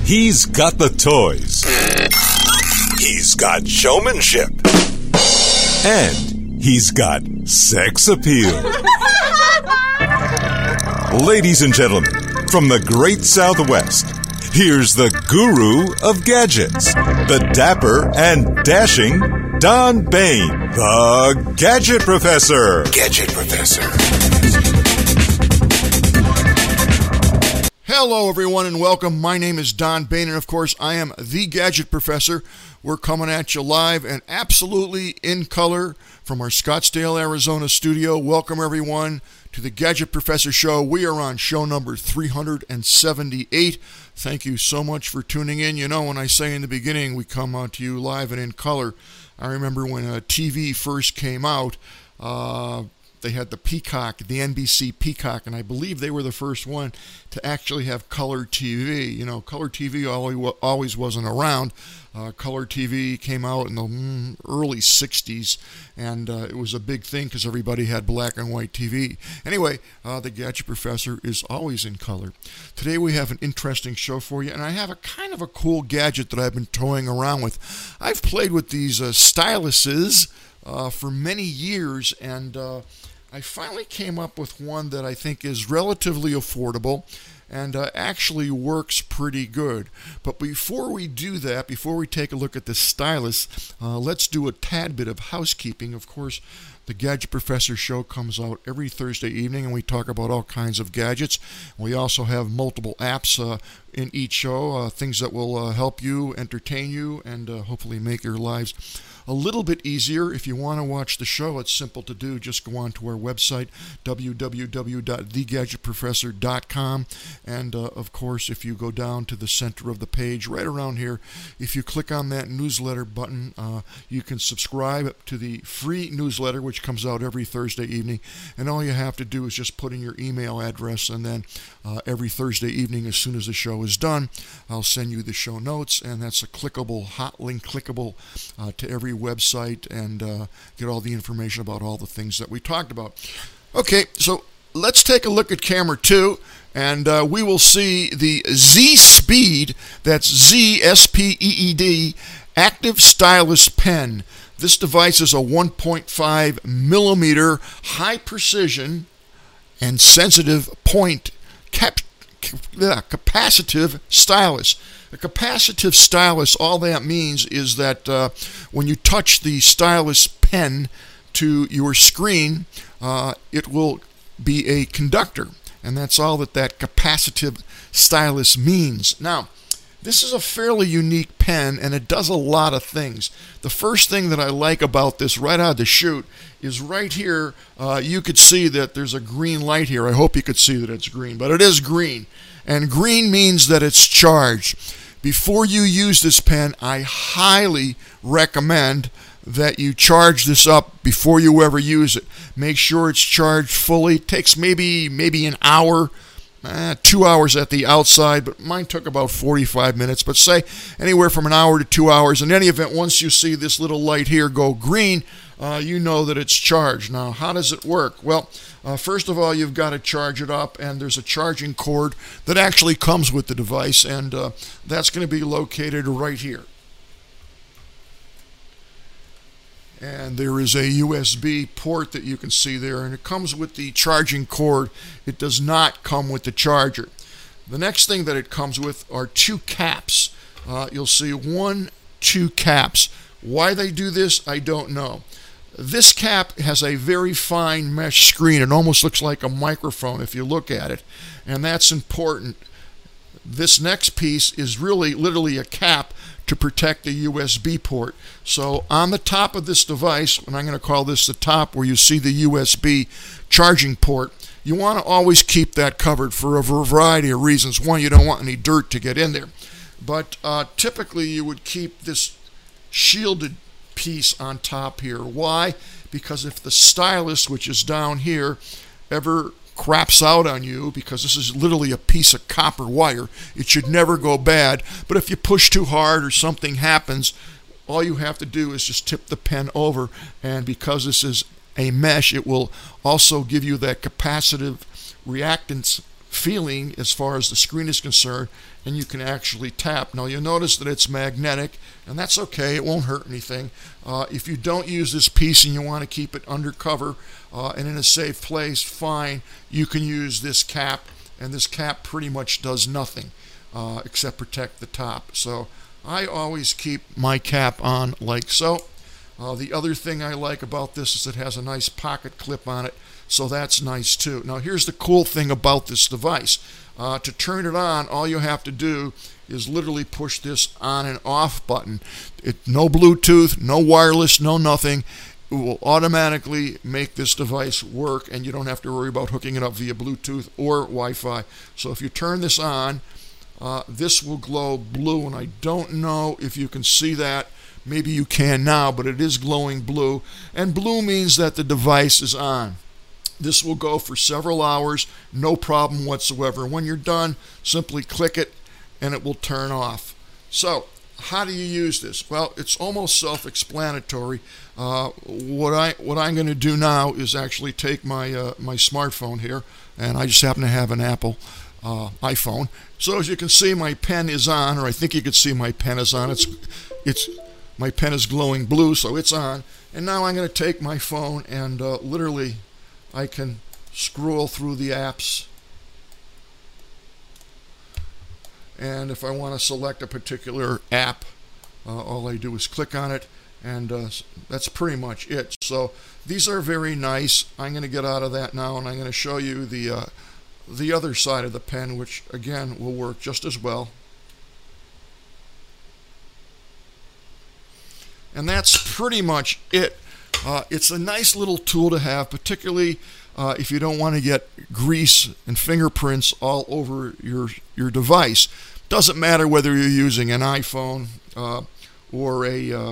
He's got the toys. He's got showmanship. And he's got sex appeal. Ladies and gentlemen, from the great Southwest, here's the guru of gadgets, the dapper and dashing Don Bain, the Gadget Professor. Gadget Professor. Hello, everyone, and welcome. My name is Don Bain, and of course, I am the Gadget Professor. We're coming at you live and absolutely in color from our Scottsdale, Arizona studio. Welcome, everyone, to the Gadget Professor Show. We are on show number 378. Thank you so much for tuning in. You know, when I say in the beginning we come to you live and in color, I remember when TV first came out, they had the Peacock, the NBC Peacock, and I believe they were the first one to actually have color TV. You know, color TV always wasn't around. Color TV came out in the early 60s, and it was a big thing because everybody had black and white TV. Anyway, the Gadget Professor is always in color. Today we have an interesting show for you, and I have a kind of a cool gadget that I've been toying around with. I've played with these styluses for many years, and I finally came up with one that I think is relatively affordable and actually works pretty good. But before we do that, before we take a look at the stylus, let's do a tad bit of housekeeping. Of course, the Gadget Professor Show comes out every Thursday evening, and we talk about all kinds of gadgets. We also have multiple apps in each show, things that will help you, entertain you, and hopefully make your lives a little bit easier. If you want to watch the show, it's simple to do. Just go on to our website, www.thegadgetprofessor.com. And, of course, if you go down to the center of the page, right around here, if you click on that newsletter button, you can subscribe to the free newsletter, which comes out every Thursday evening. And all you have to do is just put in your email address, and then every Thursday evening, as soon as the show is done, I'll send you the show notes, and that's a clickable, hot link clickable to every website, and get all the information about all the things that we talked about. Okay, so let's take a look at camera 2, and we will see the Z-Speed, that's Z-S-P-E-E-D, Active Stylus Pen. This device is a 1.5 millimeter high precision and sensitive point capacitive stylus. A capacitive stylus, all that means is that when you touch the stylus pen to your screen, it will be a conductor. And that's all that capacitive stylus means. Now, this is a fairly unique pen, and it does a lot of things. The first thing that I like about this right out of the chute is right here, you could see that there's a green light here. I hope you could see that it's green, but it is green. And green means that it's charged. Before you use this pen, I highly recommend that you charge this up before you ever use it. Make sure it's charged fully. It takes maybe an hour, 2 hours at the outside, but mine took about 45 minutes. But say anywhere from an hour to 2 hours. In any event, once you see this little light here go green, you know that it's charged. Now, how does it work? Well, first of all, you've got to charge it up, and there's a charging cord that actually comes with the device, and that's going to be located right here. And there is a USB port that you can see there, and it comes with the charging cord. It does not come with the charger. The next thing that it comes with are two caps. You'll see 2 caps. Why they do this, I don't know. This cap has a very fine mesh screen. It almost looks like a microphone if you look at it, and that's important. This next piece is really literally a cap to protect the USB port. So on the top of this device, and I'm going to call this the top where you see the USB charging port, you want to always keep that covered for a variety of reasons. One, you don't want any dirt to get in there. But typically you would keep this shielded piece on top here. Why? Because if the stylus, which is down here, ever craps out on you, because this is literally a piece of copper wire, it should never go bad. But if you push too hard or something happens, all you have to do is just tip the pen over, and because this is a mesh, it will also give you that capacitive reactance feeling as far as the screen is concerned, and you can actually tap. Now you'll notice that it's magnetic, and that's okay, it won't hurt anything. If you don't use this piece and you want to keep it undercover and in a safe place, fine, you can use this cap, and this cap pretty much does nothing except protect the top. So I always keep my cap on like so. The other thing I like about this is it has a nice pocket clip on it, so that's nice too. Now here's the cool thing about this device. To turn it on, all you have to do is literally push this on and off button. No Bluetooth, no wireless, no nothing. It will automatically make this device work, and you don't have to worry about hooking it up via Bluetooth or Wi-Fi. So if you turn this on, this will glow blue, and I don't know if you can see that. Maybe you can now, but it is glowing blue, and blue means that the device is on. This will go for several hours, no problem whatsoever. When you're done, simply click it and it will turn off. So, how do you use this? Well, it's almost self-explanatory. What I'm going to do now is actually take my smartphone here, and I just happen to have an Apple iPhone. So as you can see, my pen is on, or I think you can see my pen is on. My pen is glowing blue, so it's on. And now I'm going to take my phone and literally I can scroll through the apps. And if I want to select a particular app, all I do is click on it, and that's pretty much it. So these are very nice. I'm going to get out of that now, and I'm going to show you the other side of the pen, which again will work just as well. And that's pretty much it. It's a nice little tool to have, particularly if you don't want to get grease and fingerprints all over your device. Doesn't matter whether you're using an iPhone or a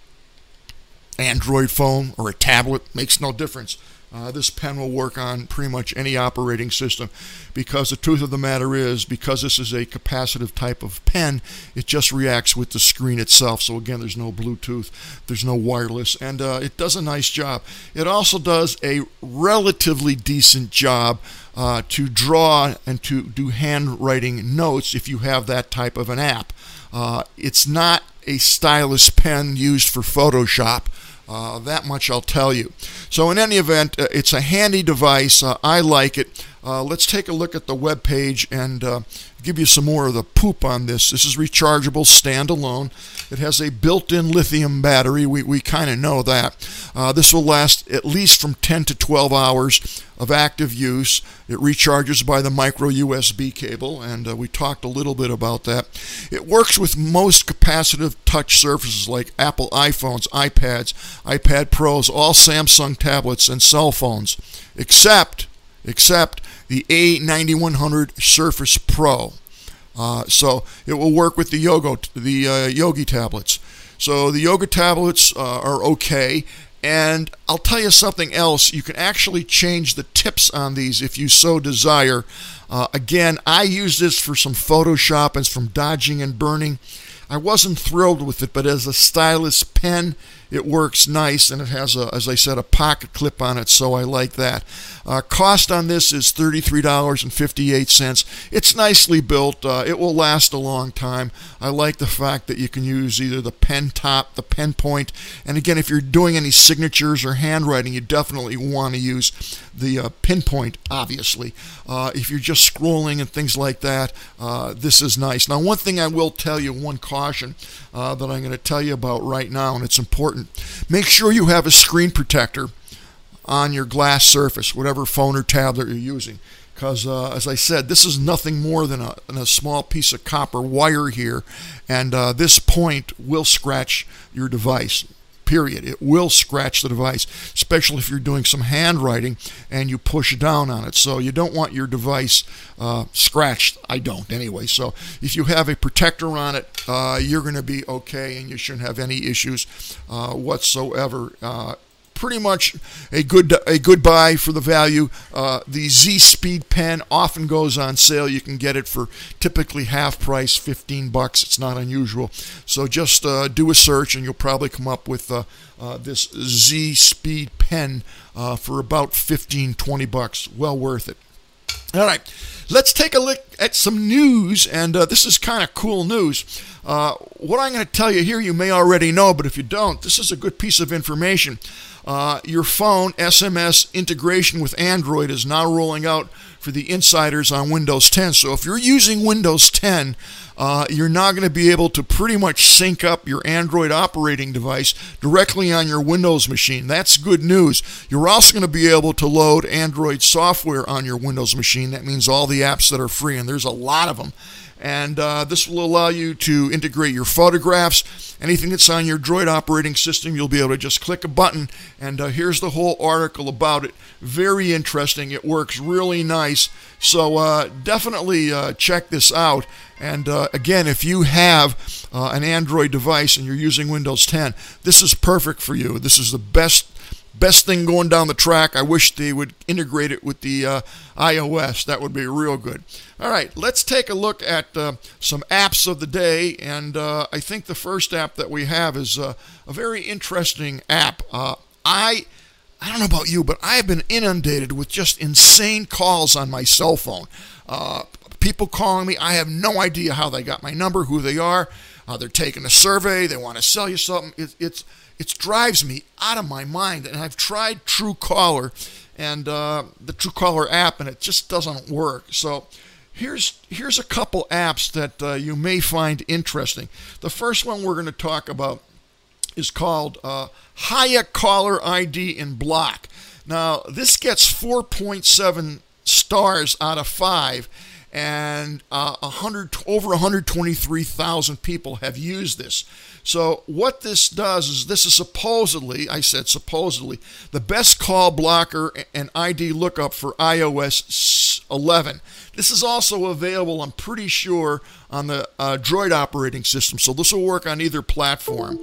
Android phone or a tablet, makes no difference. This pen will work on pretty much any operating system, because the truth of the matter is, because this is a capacitive type of pen, it just reacts with the screen itself. So again, there's no Bluetooth, there's no wireless, and it does a nice job. It also does a relatively decent job to draw and to do handwriting notes if you have that type of an app. It's not a stylus pen used for Photoshop. That much I'll tell you. So in any event, it's a handy device. I like it. Let's take a look at the web page and give you some more of the poop on this. This is rechargeable, standalone. It has a built-in lithium battery. We kind of know that. This will last at least from 10 to 12 hours of active use. It recharges by the micro USB cable, and we talked a little bit about that. It works with most capacitive touch surfaces like Apple iPhones, iPads, iPad Pros, all Samsung tablets and cell phones, except the A9100 Surface Pro. So it will work with the Yogi tablets. So the Yoga tablets are okay. And I'll tell you something else. You can actually change the tips on these if you so desire. Again, I use this for some Photoshop and some dodging and burning. I wasn't thrilled with it, but as a stylus pen, it works nice, and it has, as I said, a pocket clip on it, so I like that. Cost on this is $33.58. It's nicely built. It will last a long time. I like the fact that you can use either the pen top, the pen point, and again, if you're doing any signatures or handwriting, you definitely want to use the pinpoint, obviously. If you're just scrolling and things like that, this is nice. Now, one thing I will tell you, one caution that I'm going to tell you about right now, and it's important. Make sure you have a screen protector on your glass surface, whatever phone or tablet you're using. Because, as I said, this is nothing more than a small piece of copper wire here, and this point will scratch your device. Period. It will scratch the device, especially if you're doing some handwriting and you push down on it. So you don't want your device scratched. I don't anyway. So if you have a protector on it, you're going to be okay, and you shouldn't have any issues whatsoever. Pretty much a good buy for the value. The Z Speed pen often goes on sale. You can get it for typically half price, $15. It's not unusual. So just do a search, and you'll probably come up with this Z Speed pen for about $15-20. Well worth it. All right, let's take a look at some news, and this is kind of cool news. What I'm going to tell you here you may already know, but if you don't, this is a good piece of information. Your phone SMS integration with Android is now rolling out for the insiders on Windows 10. So if you're using Windows 10, you're now going to be able to pretty much sync up your Android operating device directly on your Windows machine. That's good news. You're also going to be able to load Android software on your Windows machine. That means all the apps that are free, and there's a lot of them. And this will allow you to integrate your photographs. Anything that's on your Droid operating system, you'll be able to just click a button. And here's the whole article about it. Very interesting. It works really nice. So definitely check this out. And again, if you have an Android device and you're using Windows 10, this is perfect for you. This is the best thing going down the track. I wish they would integrate it with the iOS. That would be real good. All right, let's take a look at some apps of the day. And I think the first app that we have is a very interesting app. I don't know about you, but I have been inundated with just insane calls on my cell phone. People calling me. I have no idea how they got my number, who they are. They're taking a survey. They want to sell you something. It drives me out of my mind. And I've tried Truecaller and the Truecaller app, and it just doesn't work. So here's a couple apps that you may find interesting. The first one we're going to talk about is called Hiya Caller ID in Block. Now, this gets 4.7 stars out of 5. And over 123,000 people have used this. So what this does is this is supposedly, I said supposedly, the best call blocker and ID lookup for iOS 11. This is also available, I'm pretty sure, on the Droid operating system. So this will work on either platform.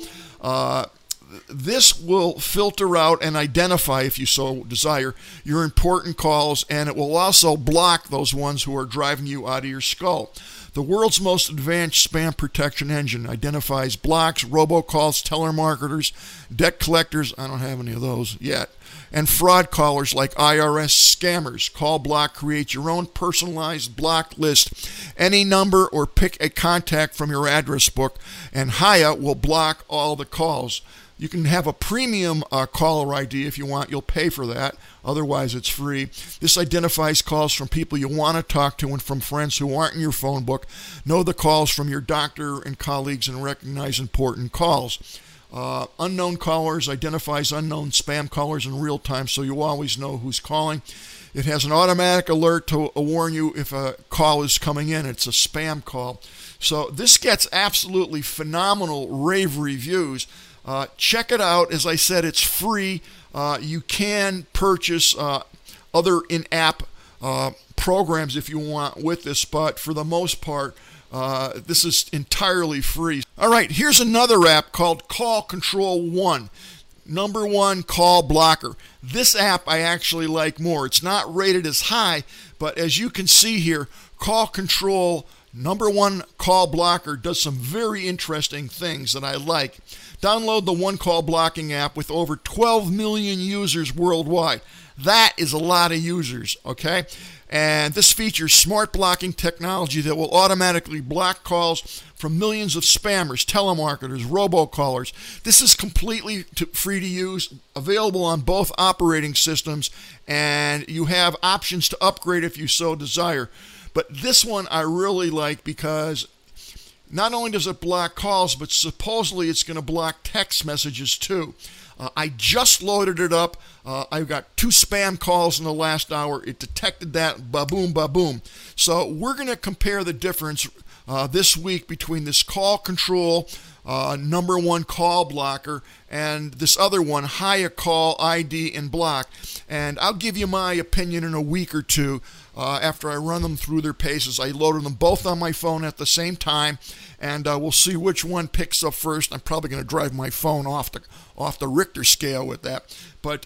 This will filter out and identify, if you so desire, your important calls, and it will also block those ones who are driving you out of your skull. The world's most advanced spam protection engine identifies blocks, robocalls, telemarketers, debt collectors, I don't have any of those yet, and fraud callers like IRS scammers. Call Block creates your own personalized block list, any number, or pick a contact from your address book, and Hiya will block all the calls. You can have a premium caller ID if you want. You'll pay for that. Otherwise, it's free. This identifies calls from people you want to talk to and from friends who aren't in your phone book. Know the calls from your doctor and colleagues and recognize important calls. Unknown callers identifies unknown spam callers in real time, so you always know who's calling. It has an automatic alert to warn you if a call is coming in. It's a spam call. So this gets absolutely phenomenal rave reviews. Check it out. As I said, it's free. You can purchase other in-app programs if you want with this, but for the most part, this is entirely free. All right, here's another app called Call Control One. Number one call blocker. This app I actually like more. It's not rated as high, but as you can see here, Call Control number one call blocker does some very interesting things that I like. Download the One Call Blocking app with over 12 million users worldwide. That is a lot of users, okay? And this features smart blocking technology that will automatically block calls from millions of spammers, telemarketers, robocallers. This is completely free to use, available on both operating systems, and you have options to upgrade if you so desire. But this one I really like because not only does it block calls, but supposedly it's going to block text messages too. I just loaded it up. I got 2 spam calls in the last hour. It detected that, ba-boom, ba-boom. So we're going to compare the difference this week between this Call Control number one call blocker and this other one, Hiya Call ID and Block. And I'll give you my opinion in a week or two after I run them through their paces. I loaded them both on my phone at the same time, and we'll see which one picks up first. I'm probably going to drive my phone off the Richter scale with that. But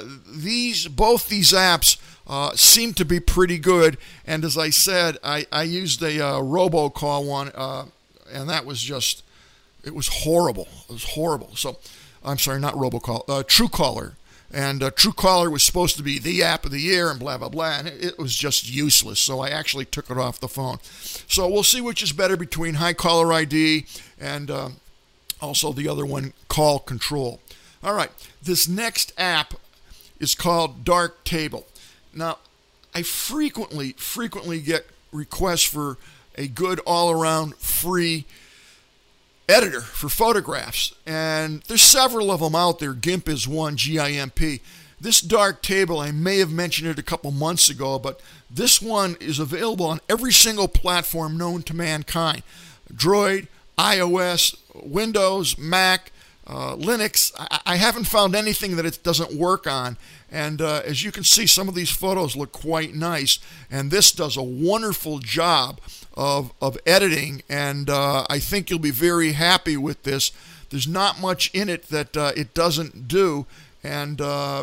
both these apps seem to be pretty good. And as I said, I used a robocall one, and that was just, it was horrible. It was horrible. So, I'm sorry, not robocall, Truecaller. And Truecaller was supposed to be the app of the year and blah, blah, blah. And it was just useless. So I actually took it off the phone. So we'll see which is better between High Caller ID and also the other one, Call Control. All right. This next app is called Darktable. Now, I frequently get requests for a good all-around free editor for photographs, and there's several of them out there. GIMP is one, GIMP. This Darktable, I may have mentioned it a couple months ago, but this one is available on every single platform known to mankind. Droid, iOS, Windows, Mac, Linux. I haven't found anything that it doesn't work on. And as you can see, some of these photos look quite nice. And this does a wonderful job of editing. And I think you'll be very happy with this. There's not much in it that it doesn't do. And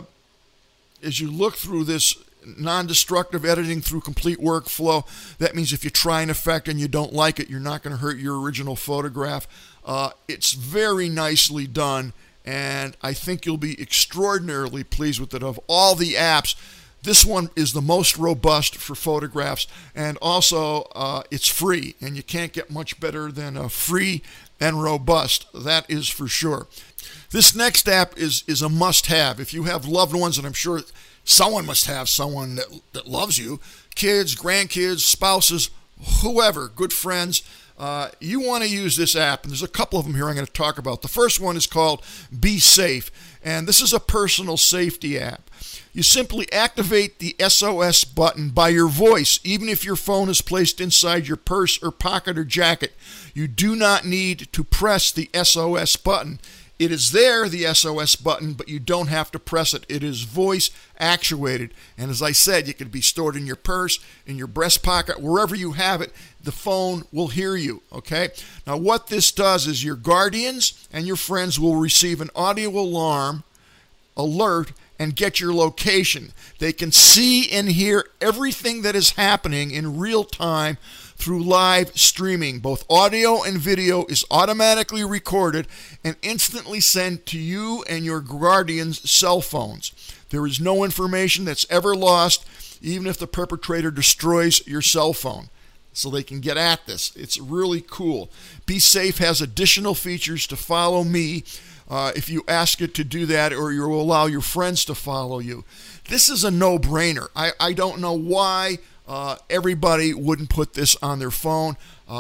as you look through this non-destructive editing through complete workflow, that means if you try an effect and you don't like it, you're not going to hurt your original photograph. It's very nicely done, and I think you'll be extraordinarily pleased with it. Of all the apps, this one is the most robust for photographs, and also it's free, and you can't get much better than free and robust. That is for sure. This next app is a must-have. If you have loved ones, and I'm sure someone must have someone that loves you, kids, grandkids, spouses, whoever, good friends, you want to use this app, and there's a couple of them here I'm going to talk about. The first one is called Be Safe, and this is a personal safety app. You simply activate the SOS button by your voice, even if your phone is placed inside your purse or pocket or jacket. You do not need to press the SOS button. It is there, the SOS button, but you don't have to press it. It is voice actuated. And as I said, it could be stored in your purse, in your breast pocket, wherever you have it, the phone will hear you, okay? Now what this does is your guardians and your friends will receive an audio alarm, alert, and get your location. They can see and hear everything that is happening in real time through live streaming. Both audio and video is automatically recorded and instantly sent to you and your guardian's cell phones. There is no information that's ever lost, even if the perpetrator destroys your cell phone. So they can get at this. It's really cool. Be Safe has additional features to follow me if you ask it to do that, or you will allow your friends to follow you. This is a no-brainer. I don't know why everybody wouldn't put this on their phone.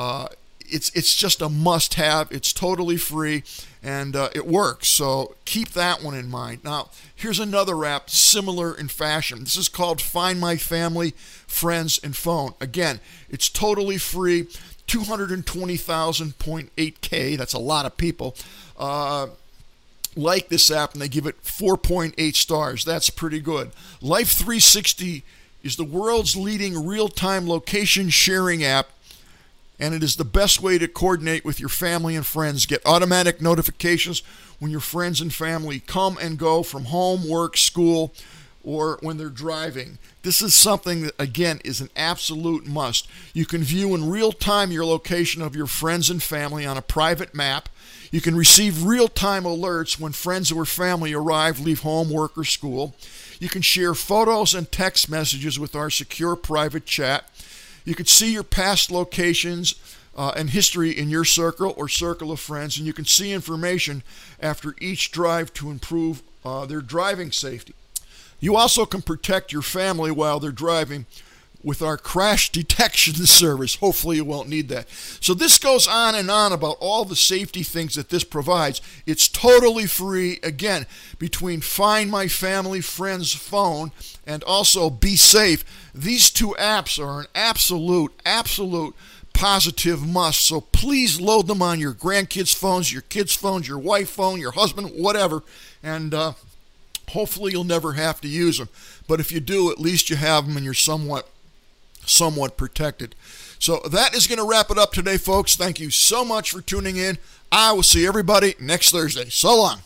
It's just a must-have. It's totally free, and it works. So keep that one in mind. Now, here's another app similar in fashion. This is called Find My Family, Friends, and Phone. Again, it's totally free. 220,000.8K. That's a lot of people. Like this app, and they give it 4.8 stars. That's pretty good. Life 360 is the world's leading real-time location sharing app, and it is the best way to coordinate with your family and friends. Get automatic notifications when your friends and family come and go from home, work, school, or when they're driving. This is something that, again, is an absolute must. You can view in real time your location of your friends and family on a private map. You can receive real-time alerts when friends or family arrive, leave home, work, or school. You can share photos and text messages with our secure private chat. You can see your past locations and history in your circle or circle of friends, and you can see information after each drive to improve their driving safety. You also can protect your family while they're driving with our crash detection service. Hopefully you won't need that. So this goes on and on about all the safety things that this provides. It's totally free. Again, between Find My Family, Friends, Phone, and also Be Safe, these two apps are an absolute positive must. So please load them on your grandkids' phones, your kids' phones, your wife's phone, your husband, whatever, and hopefully you'll never have to use them. But if you do, at least you have them and you're somewhat protected. So that is going to wrap it up today, folks. Thank you so much for tuning in. I will see everybody next Thursday. So long.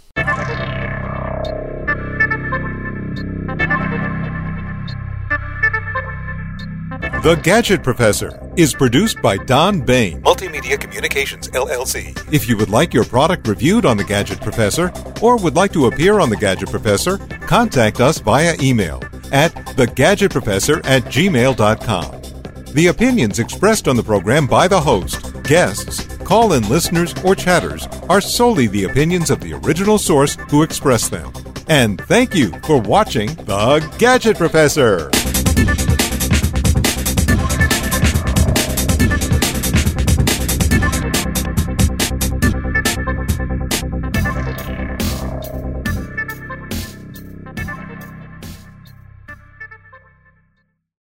The Gadget Professor is produced by Don Bain, Multimedia Communications, LLC. If you would like your product reviewed on The Gadget Professor or would like to appear on The Gadget Professor, contact us via email at thegadgetprofessor@gmail.com. The opinions expressed on the program by the host, guests, call-in listeners, or chatters are solely the opinions of the original source who expressed them. And thank you for watching The Gadget Professor.